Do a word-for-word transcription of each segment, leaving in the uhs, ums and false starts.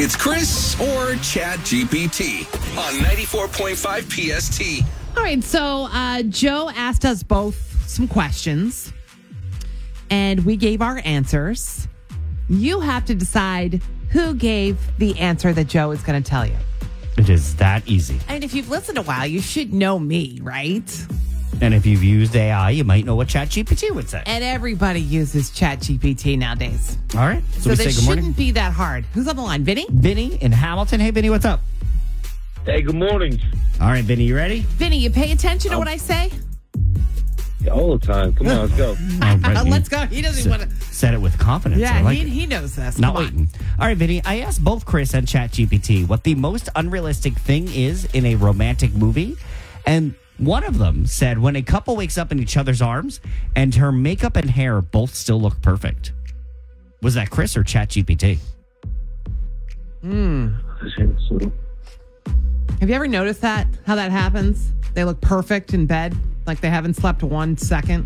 It's Chris or Chat G P T on ninety-four point five P S T. All right, so uh, Joe asked us both some questions, and we gave our answers. You have to decide who gave the answer that Joe is going to tell you. It is that easy. I mean, if you've listened a while, you should know me, right? And if you've used A I, you might know what ChatGPT would say. And everybody uses ChatGPT nowadays. All right. So, So, we this say good morning. shouldn't be that hard. Who's on the line? Vinny? Vinny in Hamilton. Hey, Vinny, what's up? Hey, good morning. All right, Vinny, you ready? Vinny, you pay attention to what I say? Yeah, all the time. Come on, let's go. All right, Let's go. He doesn't S- want to. Said it with confidence. I Yeah, like he, it. he knows this. Not Come on. waiting. All right, Vinny, I asked both Chris and ChatGPT what the most unrealistic thing is in a romantic movie. And one of them said when a couple wakes up in each other's arms and her makeup and hair both still look perfect. Was that Chris or ChatGPT? Have you ever noticed that? How that happens? They look perfect in bed, like they haven't slept one second.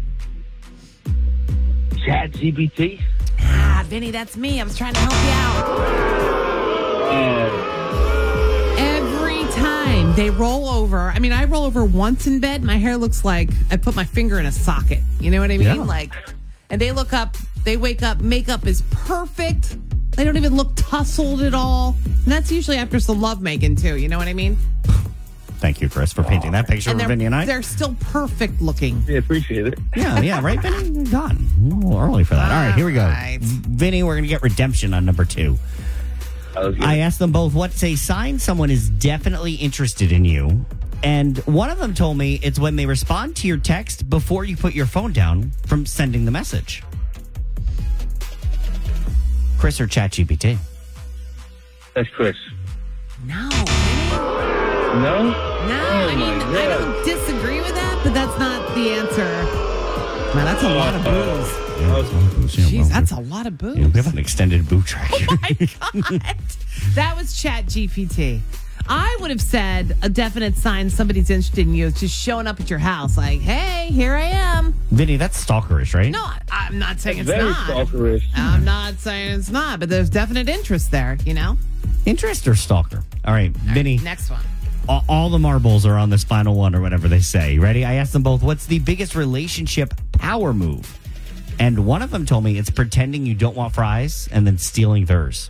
Chat G P T. Ah, Vinny, that's me. I was trying to help you out. Every time they roll over, I mean, I roll over once in bed, my hair looks like I put my finger in a socket. You know what I mean? Yeah. Like, and they look up, they wake up, makeup is perfect. They don't even look tussled at all. And that's usually after some love making, too. You know what I mean? Thank you, Chris, for painting that picture And for they're, Vinny and I. they're still perfect looking. Yeah, appreciate it. Yeah, yeah, right, Vinny? You're gone. A little early for that. All right, here we go. All right. Vinny, we're going to get redemption on number two. That was good. I asked them both what's a sign someone is definitely interested in you. And one of them told me it's when they respond to your text before you put your phone down from sending the message. Chris or ChatGPT? That's Chris. No, Vinny. No? No, Oh I mean, my I God. don't disagree with that, but that's not the answer. Man, that's a lot of booze. Jeez, that's a lot of booze. Yeah, we have an extended boo track. Oh my God. That was Chat G P T. I would have said a definite sign somebody's interested in you is just showing up at your house like, hey, here I am. Vinny, that's stalkerish, right? No, I'm not saying it's Very not. stalkerish. I'm not saying it's not, but there's definite interest there, you know? Interest or stalker? All right, Vinny, Next one. all, all the marbles are on this final one or whatever they say. You ready? I asked them both, what's the biggest relationship power move? And one of them told me it's pretending you don't want fries and then stealing theirs.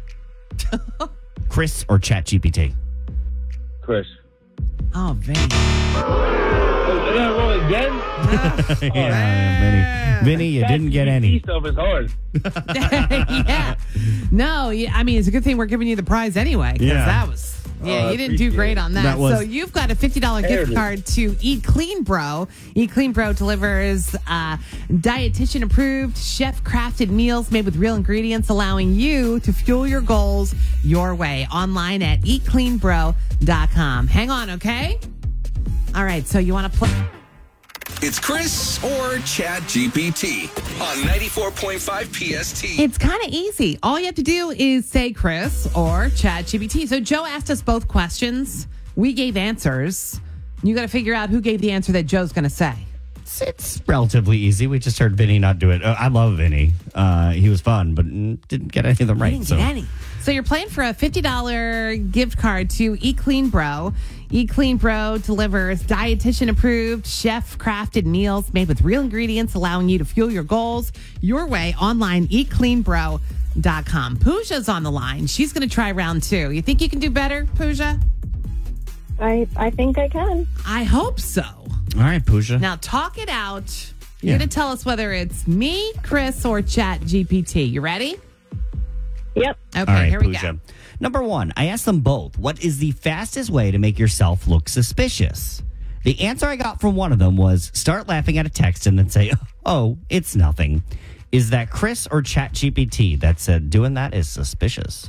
Chris or ChatGPT? Chris. Oh, Vinny. Oh, did I roll again? Yeah, Vinny. Vinny, you didn't get any. stuff is hard. Yeah. No, yeah, I mean, it's a good thing we're giving you the prize anyway. Because Yeah. that was, yeah, Oh, I you didn't do appreciate great it. on that. That was- So you've got a fifty dollars There gift it is. card to Eat Clean Bro. Eat Clean Bro delivers uh, dietitian approved, chef crafted meals made with real ingredients, allowing you to fuel your goals your way. Online at eat clean bro dot com. Hang on, okay? All right, so you want to play? It's Chris or Chat G P T on ninety-four point five P S T. It's kind of easy. All you have to do is say Chris or ChatGPT. So Joe asked us both questions. We gave answers. You got to figure out who gave the answer that Joe's going to say. It's, it's relatively easy. We just heard Vinny not do it. Uh, I love Vinny. Uh, he was fun, but mm, didn't get any of them right. Didn't so. get any. So you're playing for a fifty dollars gift card to Eat Clean Bro. Eat Clean Bro delivers dietitian approved, chef crafted meals made with real ingredients, allowing you to fuel your goals your way. Online, eat clean bro dot com. Pooja's on the line. She's going to try round two. You think you can do better, Pooja? I I think I can. I hope so. All right, Pooja. Now talk it out. You're Yeah. going to tell us whether it's me, Chris, or Chat G P T. You ready? Yep. Okay, All right, here we Pooja. go. Number one, I asked them both, what is the fastest way to make yourself look suspicious? The answer I got from one of them was start laughing at a text and then say, oh, it's nothing. Is that Chris or ChatGPT that said doing that is suspicious?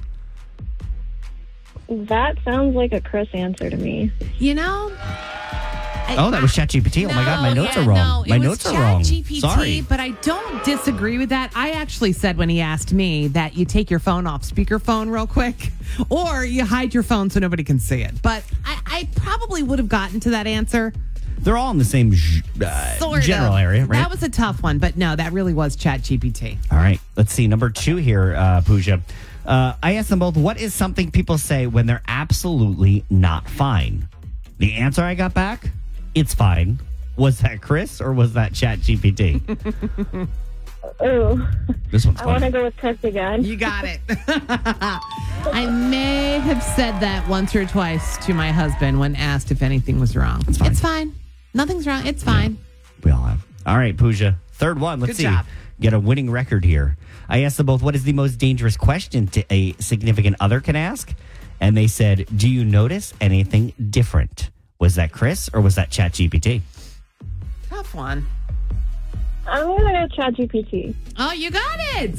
That sounds like a Chris answer to me. You know? I- Oh, that was ChatGPT. Oh my God, my No, notes yeah, are wrong. No, my it was notes are wrong. ChatGPT, Sorry. but I don't disagree with that. I actually said when he asked me that you take your phone off speakerphone real quick, or you hide your phone so nobody can see it. But I, I probably would have gotten to that answer. They're all in the same j- uh, Sort general of. area, right? That was a tough one, but no, that really was ChatGPT. All right. Let's see. Number two here, uh, Pooja. Uh, I asked them both, what is something people say when they're absolutely not fine? The answer I got back, it's fine. Was that Chris or was that ChatGPT? Ooh. This one's I want to funny. go with Chris again. You got it. I may have said that once or twice to my husband when asked if anything was wrong. It's fine. It's fine. Nothing's wrong. It's fine. We all have. All right, Pooja. Third one. Let's Good see. job. Get a winning record here. I asked them both, what is the most dangerous question to a significant other can ask? And they said, do you notice anything different? Was that Chris or was that ChatGPT? Tough one. I'm going to go ChatGPT. Oh, you got it.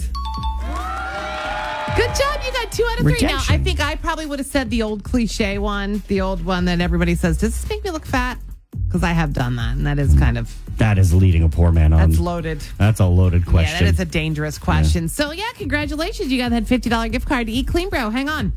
Good job. You got two out of three. Now, Rejection. I think I probably would have said the old cliche one, the old one that everybody says, does this make me look fat? Because I have done that, and that is kind of, That is leading a poor man on. that's loaded. That's a loaded question. Yeah, that is a dangerous question. So, yeah, congratulations. You got that fifty dollars gift card to Eat Clean Bro. Hang on.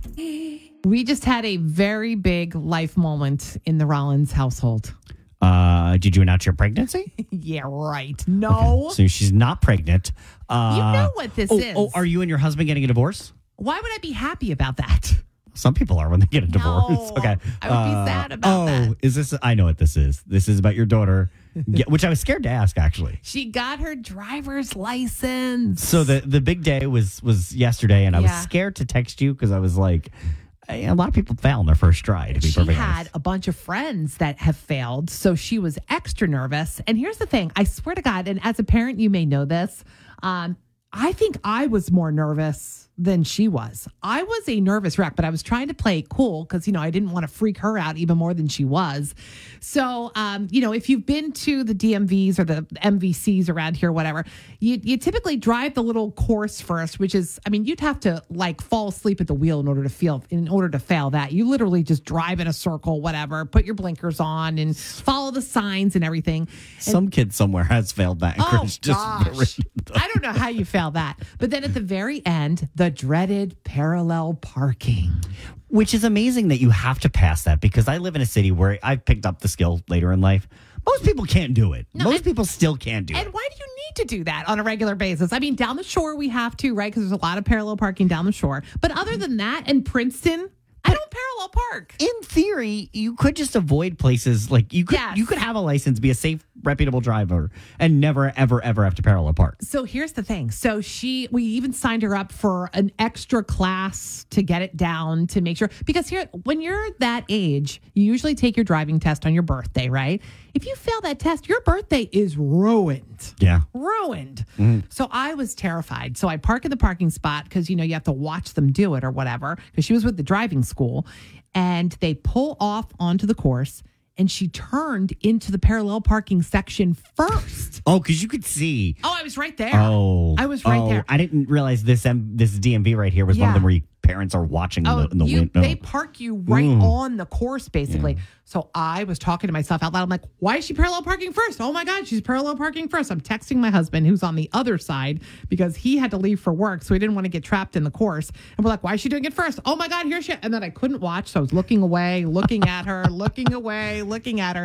We just had a very big life moment in the Rollins household. Uh, did you announce your pregnancy? Yeah, right. No. So she's not pregnant. Uh, You know what this oh, is. Oh, are you and your husband getting a divorce? Why would I be happy about that? Some people are when they get a divorce. No, Okay. I would be Uh, sad about oh, that. is this? I know what this is. This is about your daughter, get, which I was scared to ask actually. She got her driver's license. So the the big day was was yesterday, and I was Yeah. scared to text you because I was like, a lot of people fail on their first try. To be She perfectly had honest. a bunch of friends that have failed, so she was extra nervous. And here's the thing, I swear to God, and as a parent, you may know this, um, I think I was more nervous than she was. I was a nervous wreck, but I was trying to play it cool because, you know, I didn't want to freak her out even more than she was. So, um, you know, if you've been to the D M Vs or the M V Cs around here, whatever, you, you typically drive the little course first, which is, I mean, you'd have to like fall asleep at the wheel in order to feel, in order to fail that. You literally just drive in a circle, whatever, put your blinkers on and follow the signs and everything. Some kid somewhere has failed that. And Oh, Chris just gosh. I don't know how you fail that. But then at the very end, the dreaded parallel parking. Which is amazing that you have to pass that because I live in a city where I've picked up the skill later in life. Most people can't do it. No, Most and- people still can't do And it. why do you need to do that on a regular basis? I mean, down the shore we have to, right? Because there's a lot of parallel parking down the shore. But other than that, in Princeton, I don't parallel park. In theory, you could just avoid places like you could. Yes. You could have a license, be a safe, reputable driver, and never, ever, ever have to parallel park. So here's the thing. So she, we even signed her up for an extra class to get it down to make sure, because here, when you're that age, you usually take your driving test on your birthday, right? If you fail that test, your birthday is ruined. Yeah. Ruined. So I was terrified. So I park in the parking spot because, you know, you have to watch them do it or whatever, because she was with the driving school, and they pull off onto the course. And she turned into the parallel parking section first. Oh, because you could see. Oh, I was right there. Oh, I was right oh, there. I didn't realize this. M- this D M V right here was one of Yeah. them where you, parents are watching in Oh, the, in the you, window. they park you right Mm. on the course, basically. So I was talking to myself out loud. I'm like, why is she parallel parking first? Oh my God, she's parallel parking first. I'm texting my husband, who's on the other side, because he had to leave for work. So he didn't want to get trapped in the course. And we're like, why is she doing it first? Oh my God, here she. And then I couldn't watch. So I was looking away, looking at her, looking away, looking at her.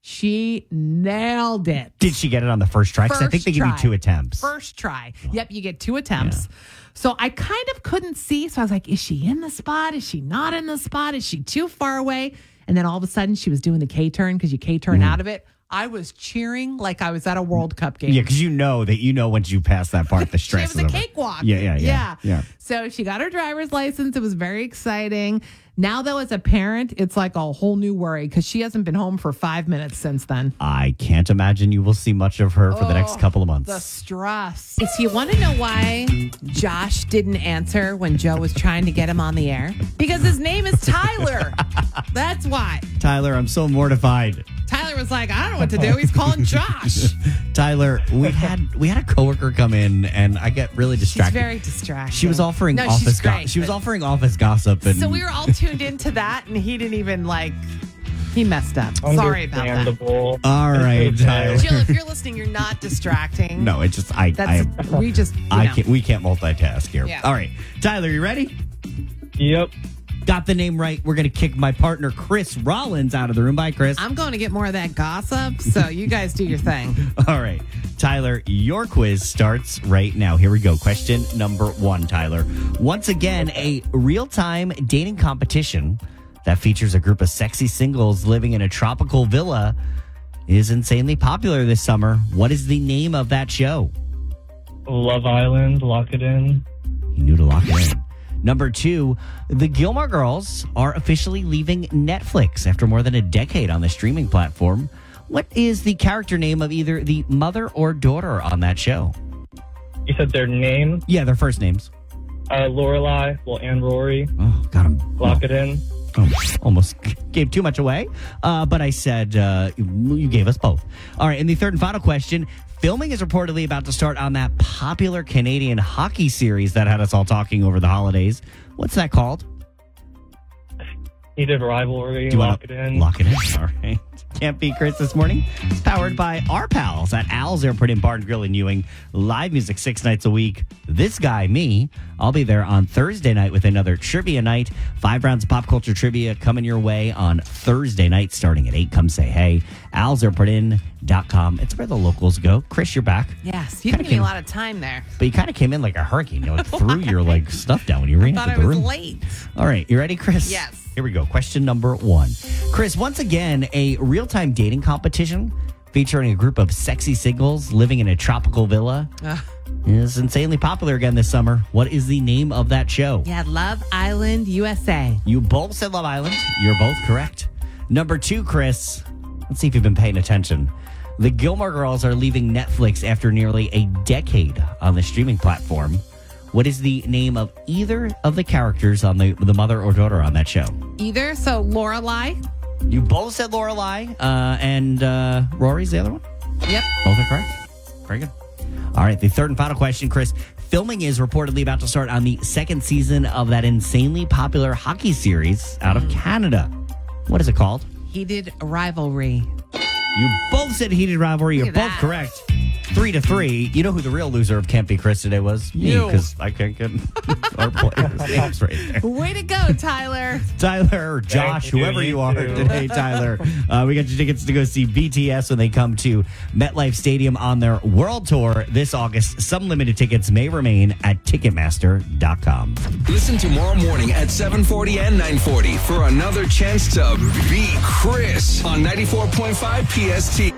She nailed it. Did she get it on the first try? Because I think First they give you try. two attempts. First try. Yep, you get two attempts. So I kind of couldn't see. So I was like, is she in the spot? Is she not in the spot? Is she too far away? And then all of a sudden she was doing the K turn because you K turn out of it. I was cheering like I was at a World Cup game. Yeah, because you know that you know once you pass that part, the stress It was is a over. cakewalk. Yeah, yeah, yeah, yeah. So she got her driver's license. It was very exciting. Now, though, as a parent, it's like a whole new worry because she hasn't been home for five minutes since then. I can't imagine you will see much of her for the next couple of months. The stress. So you want to know why Josh didn't answer when Joe was trying to get him on the air? Because his name is Tyler. That's why. Tyler, I'm so mortified. Tyler was like, I don't know what to do. He's calling Josh. Tyler, we had we had a coworker come in, and I get really She's distracted. very distracted. She was offering no, office she's gossip. great, She was but- offering office gossip, and So we were all tuned into that, and he didn't even like. He messed up. Sorry about that. Understandable. all right, Tyler. Jill, if you're listening, you're not distracting. No, it's just I That's I we just. You I know. can't. We can't multitask here. Yeah. All right, Tyler, you ready? Yep. got the name right, we're going to kick my partner, Chris Rollins, out of the room. Bye, Chris. I'm going to get more of that gossip, so you guys do your thing. All right. Tyler, your quiz starts right now. Here we go. Question number one, Tyler. Once again, a real-time dating competition that features a group of sexy singles living in a tropical villa is insanely popular this summer. What is the name of that show? Love Island, lock it in. You knew to lock it in. Number two, the Gilmore Girls are officially leaving Netflix after more than a decade on the streaming platform. What is the character name of either the mother or daughter on that show? You said their name? Yeah, their first names. Uh, Lorelai, well, and Rory. Oh, got him. Lock it in. Oh, almost gave too much away. Uh, but I said uh, you gave us both. All right, and the third and final question. Filming is reportedly about to start on that popular Canadian hockey series that had us all talking over the holidays. What's that called? Heated rivalry, Do you lock wanna it in. Lock it in. All right. Can't Be Chris this morning. It's powered by our pals at Al's Airport in Bar and Grill in Ewing. Live music six nights a week. This guy, me, I'll be there on Thursday night with another trivia night. Five rounds of pop culture trivia coming your way on Thursday night starting at eight. Come say hey. Al's Airport in dot com. It's where the locals go. Chris, you're back. Yes, you Kinda didn't give me a came- lot of time there. But you kind of came in like a hurricane. You like threw your like stuff down when you ran I thought into I the was room. late. All right, you ready, Chris? Yes. Here we go. Question number one. Chris, once again, a real-time dating competition featuring a group of sexy singles living in a tropical villa Uh, is insanely popular again this summer. What is the name of that show? yeah, Love Island, U S A. You both said Love Island. You're both correct. Number two, Chris. Let's see if you've been paying attention. The Gilmore Girls are leaving Netflix after nearly a decade on the streaming platform. What is the name of either of the characters on the the mother or daughter on that show? Either, so Lorelai. You both said Lorelai, uh, and uh, Rory's the other one? Yep. Both are correct. Very good. All right, the third and final question, Chris. Filming is reportedly about to start on the second season of that insanely popular hockey series out of Canada. What is it called? Heated rivalry. You both said Heated Rivalry. You're Look both at that. correct. Three to three. You know who the real loser of Can't Be Chris today was? Me, You. because I can't get our players' names right there. Way to go, Tyler. Tyler or Josh, Thank you, whoever you, you are too. today, Tyler. Uh, we got your tickets to go see B T S when they come to MetLife Stadium on their world tour this August. Some limited tickets may remain at Ticketmaster dot com. Listen tomorrow morning at seven forty and nine forty for another chance to beat Chris on ninety-four point five P S T.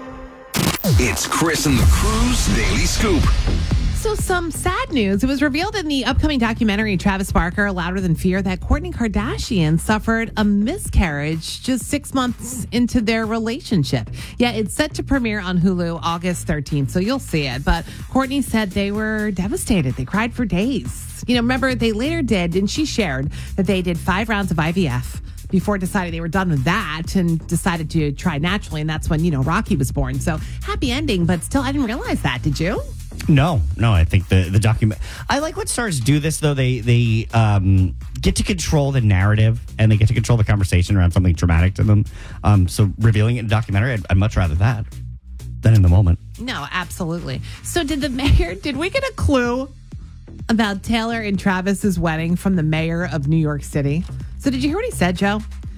It's Chris and the Crew's Daily Scoop. So some sad news. It was revealed in the upcoming documentary Travis Barker, Louder Than Fear, that Kourtney Kardashian suffered a miscarriage just six months into their relationship. Yeah, it's set to premiere on Hulu August thirteenth, so you'll see it. But Kourtney said they were devastated. They cried for days. You know, remember, they later did, and she shared that they did five rounds of I V F before deciding they were done with that and decided to try naturally. And that's when, you know, Rocky was born. So happy ending, but still, I didn't realize that. Did you? No, no, I think the the document. I like when stars do this though. They they um, get to control the narrative and they get to control the conversation around something traumatic to them. Um, so revealing it in a documentary, I'd, I'd much rather that than in the moment. No, absolutely. So did the mayor, did we get a clue about Taylor and Travis's wedding from the mayor of New York City? So did you hear what he said, Joe?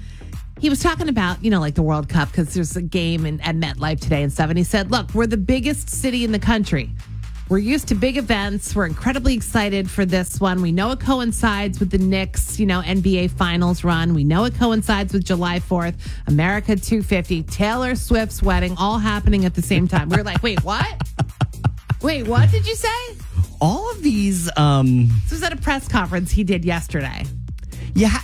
He was talking about, you know, like the World Cup, because there's a game in, at MetLife today and stuff. And he said, look, we're the biggest city in the country. We're used to big events. We're incredibly excited for this one. We know it coincides with the Knicks, you know, N B A Finals run. We know it coincides with July fourth, America two fifty, Taylor Swift's wedding, all happening at the same time. We were like, wait, what? Wait, what did you say? All of these, um, This was at a press conference he did yesterday. yeah,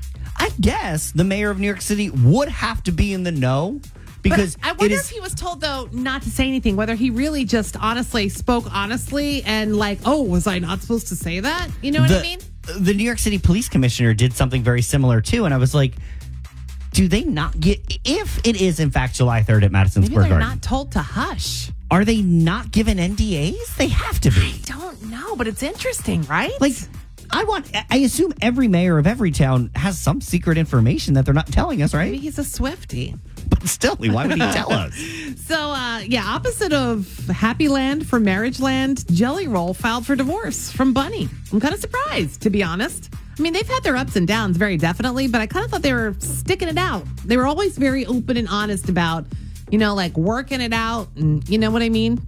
I guess the mayor of New York City would have to be in the know because But I it wonder is. if he was told, though, not to say anything, whether he really just honestly spoke honestly and like, oh, was I not supposed to say that? You know what the, I mean? The New York City police commissioner did something very similar too, and I was like, do they not get, if it is in fact July third at Madison Maybe Square they're Garden, not told to hush. are they not given N D As? They have to be. Don't know, but it's interesting, right? Like, I want, I assume every mayor of every town has some secret information that they're not telling us, maybe right? he's a Swiftie. But still, why would he tell us? So, uh, yeah, opposite of Happy Land for Marriage Land, Jelly Roll filed for divorce from Bunny. I'm kind of surprised, to be honest. I mean, they've had their ups and downs very definitely, but I kind of thought they were sticking it out. They were always very open and honest about, you know, like working it out, and you know what I mean?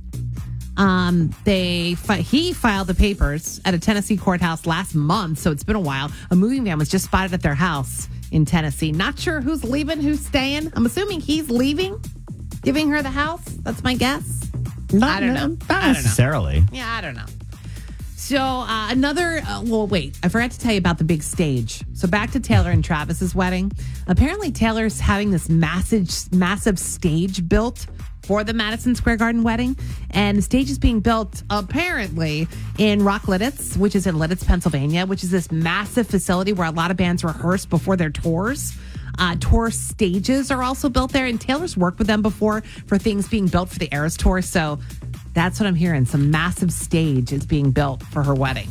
Um, they fi- he filed the papers at a Tennessee courthouse last month, so it's been a while. A moving van was just spotted at their house in Tennessee. Not sure who's leaving, who's staying. I'm assuming he's leaving, giving her the house. That's my guess. Not, I don't know. Not I don't know. necessarily. Yeah, I don't know. So uh, another, uh, well, wait, I forgot to tell you about the big stage. So back to Taylor and Travis's wedding. Apparently Taylor's having this massive, massive stage built for the Madison Square Garden wedding. And the stage is being built apparently in Rocklidditz, which is in Lidditz, Pennsylvania, which is this massive facility where a lot of bands rehearse before their tours. Uh, tour stages are also built there, and Taylor's worked with them before for things being built for the Eras Tour. So that's what I'm hearing. Some massive stage is being built for her wedding.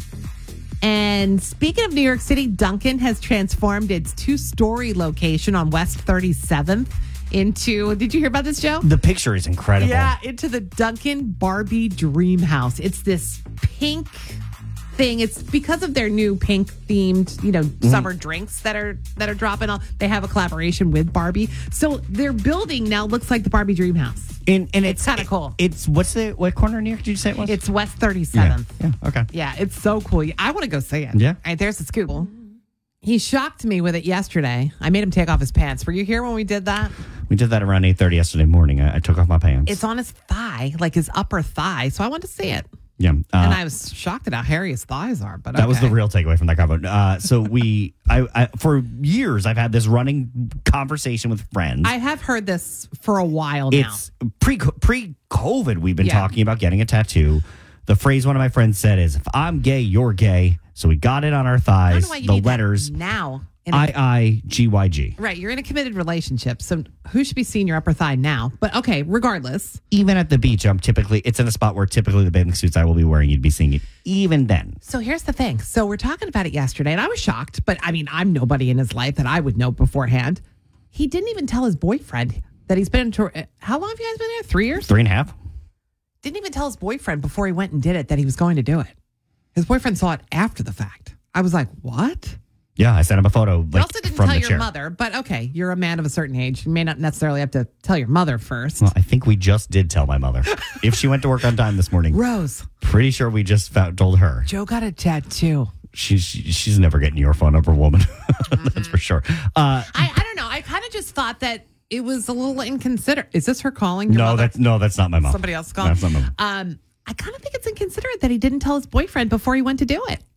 And speaking of New York City, Dunkin' has transformed its two-story location on West thirty-seventh into, did you hear about this, Joe? The picture is incredible. Yeah, into the Dunkin' Barbie Dream House. It's this pink thing. It's because of their new pink themed, you know, Mm-hmm. summer drinks that are that are dropping on. They have a collaboration with Barbie. So their building now looks like the Barbie Dream House. And, and It's it's, kinda cool. It's, what's the, what corner in New York did you say it was? It's West yeah. thirty-seventh. Yeah, okay. Yeah, it's so cool. I want to go see it. Yeah. All right, there's the scoop. He shocked me with it yesterday. I made him take off his pants. Were you here when we did that? We did that around eight thirty yesterday morning. I, I took off my pants. It's on his thigh, like his upper thigh. So I wanted to see it. yeah. Uh, And I was shocked at how hairy his thighs are. But That was okay. the real takeaway from that convo. Uh, so we, I, I, for years, I've had this running conversation with friends. I have heard this for a while now. it's pre pre COVID. We've been Yeah. talking about getting a tattoo. The phrase one of my friends said is, "If I'm gay, you're gay." So we got it on our I don't thighs. know why you The need that letters now. In a- I I G Y G. right, you're in a committed relationship, so who should be seeing your upper thigh now? But okay, regardless. Even at the beach, I'm typically it's in a spot where typically the bathing suits I will be wearing, you'd be seeing it. Even then, So here's the thing. So we're talking about it yesterday, and I was shocked. But I mean, I'm nobody in his life that I would know beforehand. He didn't even tell his boyfriend that he's been to. How long have you guys been there? Three years. three and a half. Didn't even tell his boyfriend before he went and did it that he was going to do it. His boyfriend saw it after the fact. I was like, what? Yeah, I sent him a photo. You Like, also didn't from tell the your chair. mother, but okay, you're a man of a certain age. You may not necessarily have to tell your mother first. Well, I think we just did tell my mother. If she went to work on time this morning, Rose, pretty sure we just found, told her. Joe got a tattoo. She's she's never getting your phone number, woman. That's for sure. Uh, I, I don't know. I kind of just thought that it was a little inconsiderate. Is this her calling? Your no, mother? that's no, that's not my mom. Somebody else calling. That's not my mom. Um, I kind of think it's inconsiderate that he didn't tell his boyfriend before he went to do it.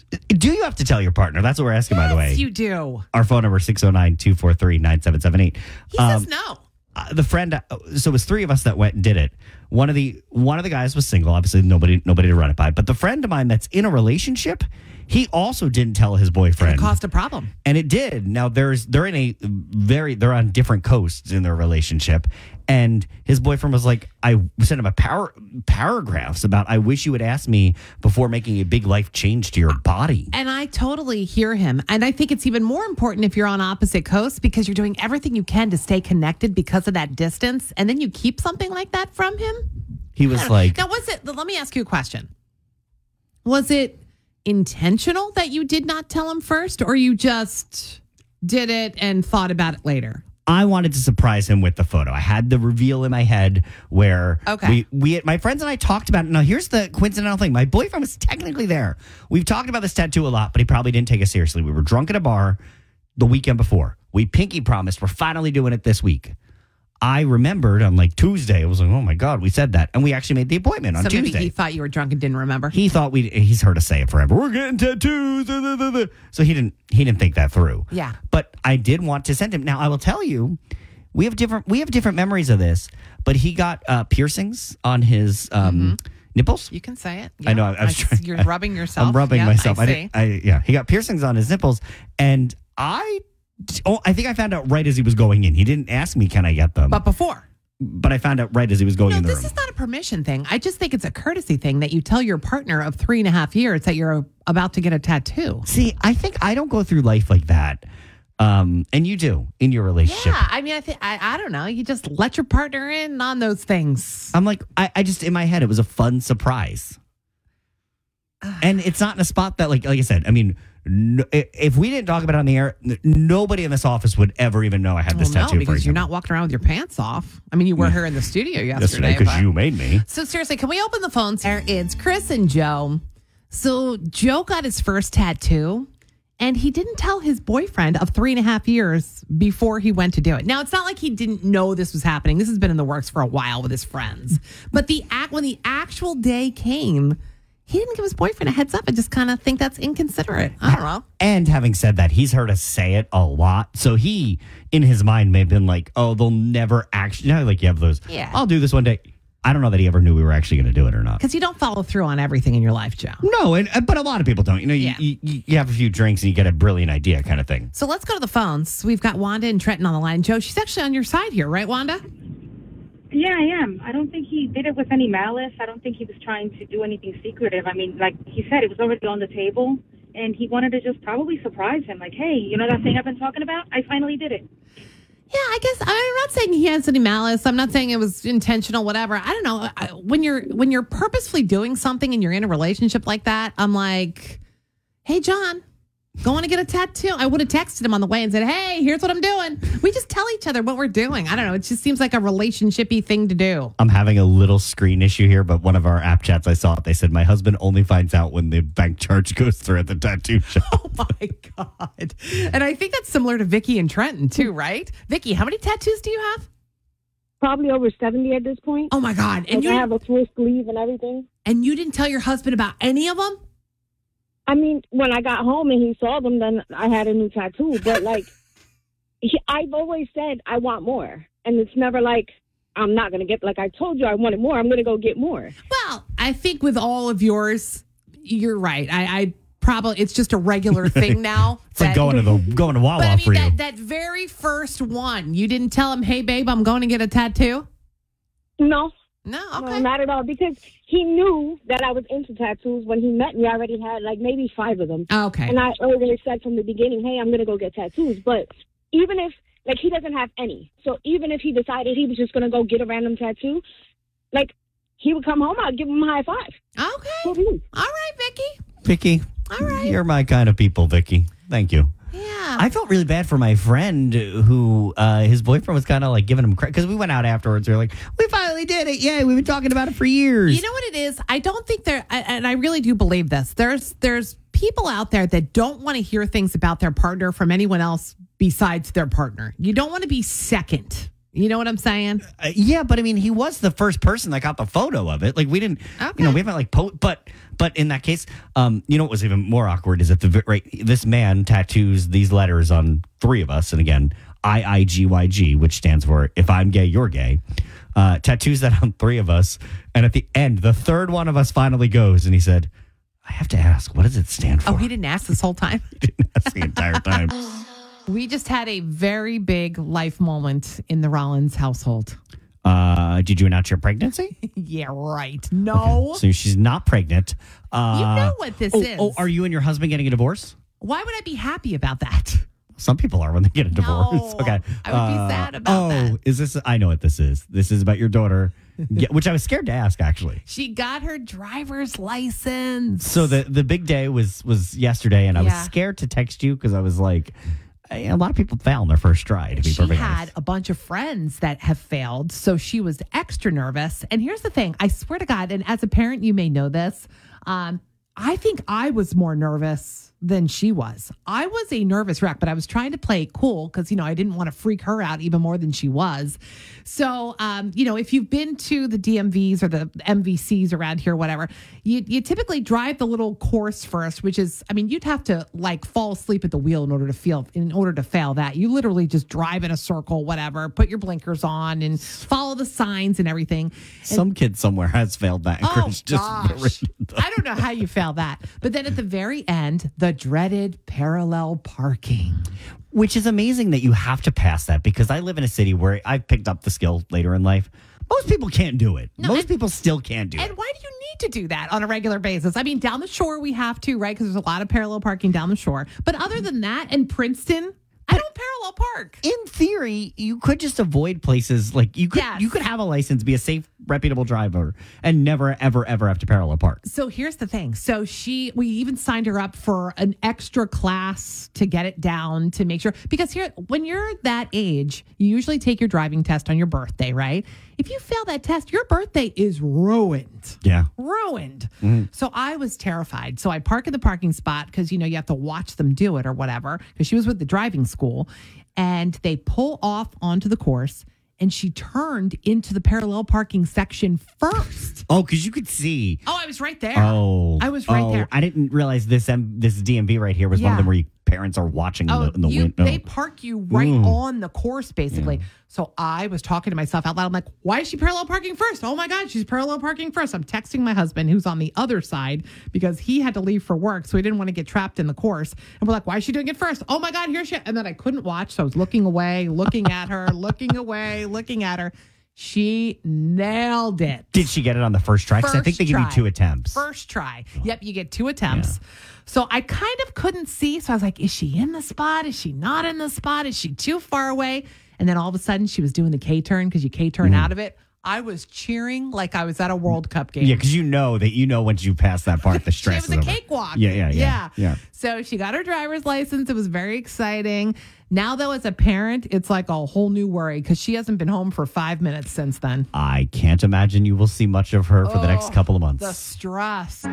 Do you have to tell your partner? That's what we're asking, by the way. Yes, you do. Our phone number six oh nine, two four three, nine seven seven eight. He says no. Uh, the friend, uh, so it was three of us that went and did it. One of the one of the guys was single. Obviously, nobody nobody to run it by. But the friend of mine that's in a relationship, he also didn't tell his boyfriend. It caused a problem. And it did. Now there's they're in a very they're on different coasts in their relationship, and his boyfriend was like, I sent him a par- paragraphs about I wish you would ask me before making a big life change to your body. And I totally hear him. And I think it's even more important if you're on opposite coasts because you're doing everything you can to stay connected because of that distance. And then you keep something like that from him. He was like, Now, was it, let me ask you a question. Was it intentional that you did not tell him first, or you just did it and thought about it later? I wanted to surprise him with the photo. I had the reveal in my head where Okay. we, we, my friends and I talked about it. Now, here's the coincidental thing. My boyfriend was technically there. We've talked about this tattoo a lot, but he probably didn't take it seriously. We were drunk at a bar the weekend before. We pinky promised we're finally doing it this week. I remembered on like Tuesday, I was like, oh my God, we said that. And we actually made the appointment on So maybe Tuesday. he thought you were drunk and didn't remember. He thought we he's heard us say it forever. We're getting tattoos. da, da, da, da. So he didn't he didn't think that through. Yeah. But I did want to send him. Now I will tell you, we have different we have different memories of this. But he got uh, piercings on his um, nipples. You can say it. I know, I- I was s- trying- You're rubbing yourself. I'm rubbing Yep, myself. I, I, see. didn't, I yeah. He got piercings on his nipples, and I oh I think I found out right as he was going in. He didn't ask me, can I get them? But before. But I found out right as he was going No, in the this room. is not a permission thing. I just think it's a courtesy thing that you tell your partner of three and a half years that you're about to get a tattoo. See, I think I don't go through life like that. Um, and you do in your relationship. Yeah, I mean, I think I, I don't know. You just let your partner in on those things. I'm like, I, I just in my head, it was a fun surprise. And it's not in a spot that, like, like I said, I mean, no, i- if we didn't talk about it on the air, n- nobody in this office would ever even know I had this Well, tattoo. no, because for you're example. not walking around with your pants off. I mean, you were here in the studio yesterday. yesterday because but- you made me. So seriously, can we open the phones here? It's Chris and Joe. So Joe got his first tattoo, and he didn't tell his boyfriend of three and a half years before he went to do it. Now, it's not like he didn't know this was happening. This has been in the works for a while with his friends. But the act when the actual day came, he didn't give his boyfriend a heads up. I just kind of think that's inconsiderate. I don't know. And having said that, he's heard us say it a lot. So he, in his mind, may have been like, oh, they'll never actually, you know, like you have those, Yeah. I'll do this one day. I don't know that he ever knew we were actually going to do it or not. Because you don't follow through on everything in your life, Joe. No, and, but a lot of people don't. You know, you, Yeah. you, you you have a few drinks and you get a brilliant idea kind of thing. So let's go to the phones. We've got Wanda and Trenton on the line. Joe, she's actually on your side here, right, Wanda? Yeah, I am. I don't think he did it with any malice. I don't think he was trying to do anything secretive. I mean, like he said, it was already on the table, and he wanted to just probably surprise him. Like, hey, you know that thing I've been talking about? I finally did it. Yeah, I guess I'm not saying he has any malice. I'm not saying it was intentional, whatever. I don't know. I, when you're when you're purposefully doing something and you're in a relationship like that, I'm like, hey, John, going to get a tattoo. I would have texted him on the way and said, hey, here's what I'm doing. We just tell each other what we're doing. I don't know. It just seems like a relationship-y thing to do. I'm having a little screen issue here, but one of our app chats I saw it. They said my husband only finds out when the bank charge goes through at the tattoo shop. Oh my God. And I think that's similar to Vicky and Trenton too, right? Vicky, how many tattoos do you have? Probably over seventy at this point. Oh my God. And Like, I you have a full sleeve and everything. and you didn't tell your husband about any of them? I mean, when I got home and he saw them, then I had a new tattoo. But, like, he, I've always said I want more. And it's never like, I'm not going to get, like I told you I wanted more. I'm going to go get more. Well, I think with all of yours, you're right. I, I probably, it's just a regular thing now. It's like that- going to the going to Wawa But I for mean, you. that, that very first one, you didn't tell him, hey, babe, I'm going to get a tattoo? No, No, no, okay. not at all. Because he knew that I was into tattoos. When he met me, I already had, like, maybe five of them. Okay. And I always said from the beginning, hey, I'm going to go get tattoos. But even if, like, he doesn't have any. So even if he decided he was just going to go get a random tattoo, like, he would come home, I'd give him a high five. Okay. What do you? All right, Vicky. Vicky, All right. you're my kind of people, Vicky. Thank you. Yeah. I felt really bad for my friend who uh, his boyfriend was kind of like giving him credit because we went out afterwards. We were like, we finally did it. Yay. We've been talking about it for years. You know what it is? I don't think there, I- and I really do believe this. There's there's people out there that don't want to hear things about their partner from anyone else besides their partner. You don't want to be second. You know what I'm saying? Uh, yeah, but I mean, he was the first person that got the photo of it. Like, we didn't, Okay. you know, we haven't like, po- but, but in that case, um, you know, what was even more awkward is that the vi- right, this man tattoos these letters on three of us, and again, I I G Y G, which stands for if I'm gay, you're gay. Uh, tattoos that on three of us, and at the end, the third one of us finally goes, and he said, "I have to ask, what does it stand for?" Oh, he didn't ask this whole time. didn't ask the entire time. We just had a very big life moment in the Rollins household. Uh, did you announce your pregnancy? Yeah, right. No. So she's not pregnant. Uh, You know what this oh, is. Oh, are you and your husband getting a divorce? Why would I be happy about that? Some people are when they get a divorce. No, okay. I would be sad about oh, that. Oh, is this? I know what this is. This is about your daughter, yeah, which I was scared to ask, actually. She got her driver's license. So the the big day was was yesterday, and I was Yeah. scared to text you because I was like, a lot of people fail on their first try. To be She perfectly had honest. a bunch of friends that have failed, so she was extra nervous. And here's the thing: I swear to God, and as a parent, you may know this. Um, I think I was more nervous than she was. I was a nervous wreck, but I was trying to play it cool because, you know, I didn't want to freak her out even more than she was. So, um, you know, if you've been to the D M Vs or the M V Cs around here, whatever, you, you typically drive the little course first, which is, I mean, you'd have to like fall asleep at the wheel in order to feel, in order to fail that. You literally just drive in a circle, whatever, put your blinkers on and follow the signs and everything. Some kid somewhere has failed that. And Oh, Chris just gosh. I don't know how you fail that. But then at the very end, the dreaded parallel parking. Which is amazing that you have to pass that because I live in a city where I've picked up the skill later in life. Most people can't do it. No, Most and- people still can't do And it. why do you need to do that on a regular basis? I mean, down the shore we have to, right? Because there's a lot of parallel parking down the shore. But other than that, in Princeton, I don't parallel park. In theory, you could just avoid places like you could. Yes. You could have a license, be a safe, reputable driver, and never, ever, ever have to parallel park. So here's the thing. So she, we even signed her up for an extra class to get it down to make sure, because here, when you're that age, you usually take your driving test on your birthday, right? If you fail that test, your birthday is ruined. Yeah. Ruined. So I was terrified. So I park in the parking spot because, you know, you have to watch them do it or whatever, because she was with the driving school, and they pull off onto the course. And she turned into the parallel parking section first. Oh, because you could see. Oh, I was right there. Oh, I was right oh, there. I didn't realize this. Um, this D M V right here was one of Yeah. them where you, parents are watching in Oh, the, in the you, window. they park you right Mm. on the course, basically. So I was talking to myself out loud. I'm like, why is she parallel parking first? Oh my God, she's parallel parking first. I'm texting my husband, who's on the other side, because he had to leave for work, so he didn't want to get trapped in the course. And we're like, why is she doing it first? Oh my God, here she. And then I couldn't watch, so I was looking away, looking at her, looking away, looking at her. She nailed it. Did she get it on the first try? Because I think First they give you try. two attempts. First try. Yep, you get two attempts. So I kind of couldn't see. So I was like, is she in the spot? Is she not in the spot? Is she too far away? And then all of a sudden she was doing the K-turn because you K-turn out of it. I was cheering like I was at a World Cup game. Yeah, because you know that you know once you pass that part, the stress It was is a over. cakewalk. Yeah, yeah, yeah, yeah. So she got her driver's license. It was very exciting. Now, though, as a parent, it's like a whole new worry because she hasn't been home for five minutes since then. I can't imagine you will see much of her for the next Oh, couple of months. The stress.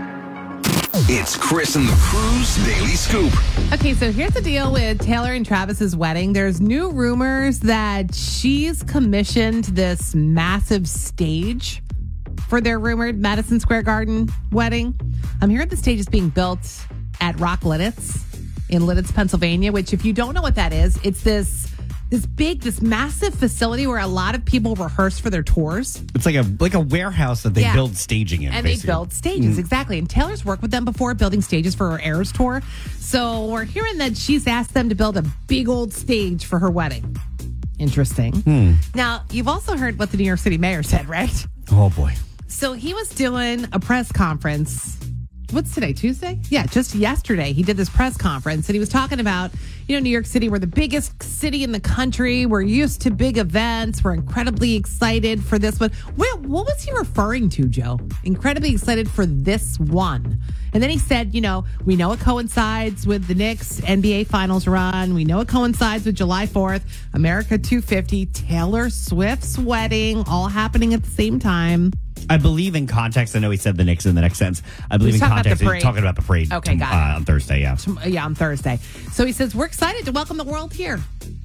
It's Chris and the Crew's Daily Scoop. Okay, so here's the deal with Taylor and Travis's wedding. There's new rumors that she's commissioned this massive stage for their rumored Madison Square Garden wedding. I'm hearing the stage is being built at Rock Lidditz in Lidditz, Pennsylvania, which if you don't know what that is, it's this this big, this massive facility where a lot of people rehearse for their tours. It's like a like a warehouse that they Yeah. build staging in. And basically. they build stages, exactly. And Taylor's worked with them before building stages for her Eras tour. So we're hearing that she's asked them to build a big old stage for her wedding. Interesting. Now, you've also heard what the New York City mayor said, right? Oh boy. So he was doing a press conference. What's today, Tuesday? Yeah, just yesterday he did this press conference and he was talking about, you know, New York City, we're the biggest city in the country. We're used to big events. We're incredibly excited for this one. What, what was he referring to, Joe? Incredibly excited for this one. And then he said, you know, we know it coincides with the Knicks N B A Finals run. We know it coincides with July fourth, America two fifty, Taylor Swift's wedding, all happening at the same time. I believe in context. I know he said the Knicks in the next sentence. I believe He's in talking about the context. He's parade. talking about the parade. Okay, got it. uh, on Thursday. Yeah. Yeah, on Thursday. So he says, we're excited to welcome the world here.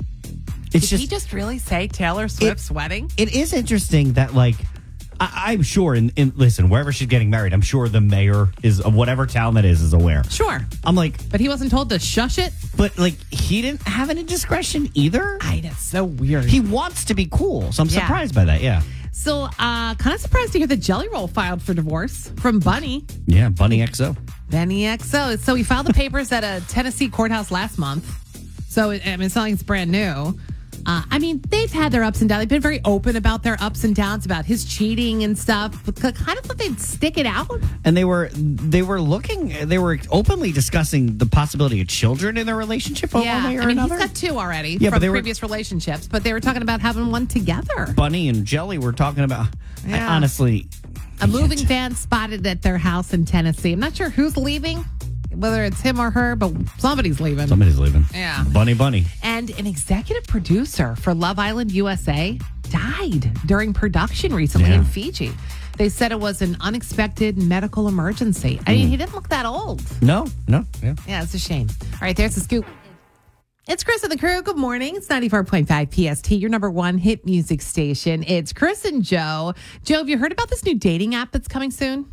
It's Did just he just really say Taylor Swift's wedding? it is interesting that like I, I'm sure in, in listen wherever she's getting married, I'm sure the mayor is of whatever town that is is aware. Sure. I'm like, But he wasn't told to shush it? but like he didn't have any discretion either. I, that's so weird. He wants to be cool, so I'm Yeah. surprised by that. Yeah. so uh, kind of surprised to hear that Jelly Roll filed for divorce from Bunny. Yeah, Bunny X O. Benny X O. So he filed the papers at a Tennessee courthouse last month. So I mean, it's not like it's brand new. Uh, I mean, they've had their ups and downs. They've been very open about their ups and downs, about his cheating and stuff. But kind of thought they'd stick it out. And they were they were looking they were openly discussing the possibility of children in their relationship one Yeah, way or I mean, another. he's got two already Yeah, but from they were- previous relationships, but they were talking about having one together. Bunny and Jelly were talking about. I Yeah. honestly, A moving van spotted at their house in Tennessee. I'm not sure who's leaving, whether it's him or her, but somebody's leaving. somebody's leaving. Yeah. Bunny, Bunny. And an executive producer for Love Island U S A died during production recently Yeah. in Fiji. They said it was an unexpected medical emergency. I mean, he didn't look that old. No, no, yeah. Yeah, it's a shame. All right, there's the scoop. It's Chris and the crew. Good morning. It's ninety-four point five P S T, your number one hit music station. It's Chris and Joe. Joe, have you heard about this new dating app that's coming soon?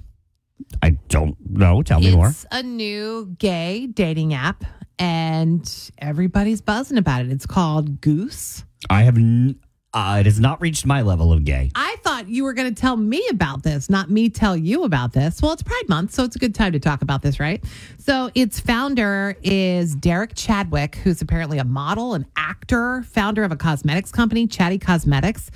I don't know. Tell me more. It's a new gay dating app, and everybody's buzzing about it. It's called Goose. I have. N- uh, it has not reached my level of gay. I thought you were going to tell me about this, not me tell you about this. Well, it's Pride Month, so it's a good time to talk about this, right? So its founder is Derek Chadwick, who's apparently a model, an actor, founder of a cosmetics company, Chatty Cosmetics.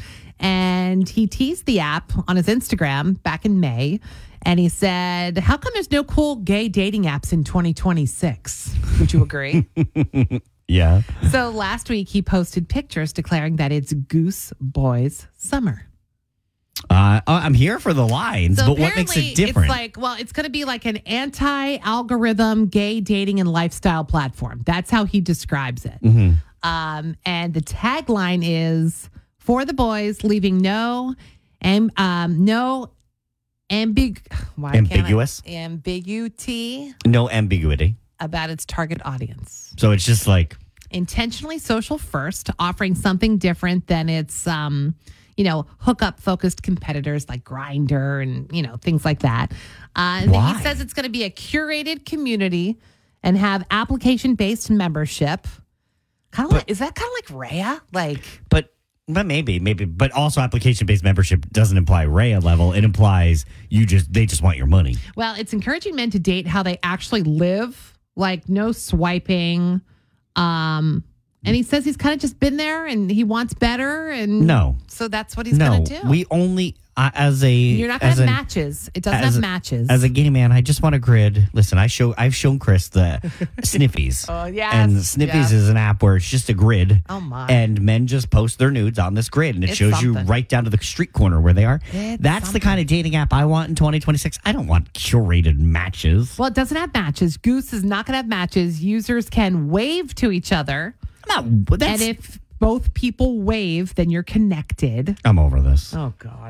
And he teased the app on his Instagram back in May. And he said, how come there's no cool gay dating apps in twenty twenty-six? Would you agree? Yeah. So last week he posted pictures declaring that it's Goose Boys summer. Uh, I'm here for the lines, So but what makes apparently it different? It's like, well, it's going to be like an anti-algorithm gay dating and lifestyle platform. That's how he describes it. Mhm. Um, and the tagline is for the boys, leaving no, and um, no ambig, why can't I- Ambiguous? ambiguity No ambiguity. about its target audience. So it's just like, Intentionally social first, offering something different than its, um, you know, hookup focused competitors like Grindr and, you know, things like that. Uh, and Why? he says it's going to be a curated community and have application based membership. Kind of like, is that kind of like Raya? Like, but but maybe, maybe, but also application based membership doesn't imply Rhea level. It implies you just they just want your money. well, it's encouraging men to date how they actually live, like no swiping. Um, and he says he's kind of just been there and he wants better. And No. so that's what he's No, going to do. we only uh, as a You're not going as to have an- matches. It doesn't as have a- matches. As a gay man, I just want a grid. Listen, I show I've shown Chris the Sniffies. Oh, yes, And Sniffies yes. is an app where it's just a grid. Oh, my. And men just post their nudes on this grid and it It's shows you something. right down to the street corner where they are. It's That's something. the kind of dating app I want in twenty twenty-six. I don't want curated matches. Well, it doesn't have matches. Goose is not going to have matches. Users can wave to each other. I'm not, that's, and if both people wave, then you're connected. I'm over this. Oh, God.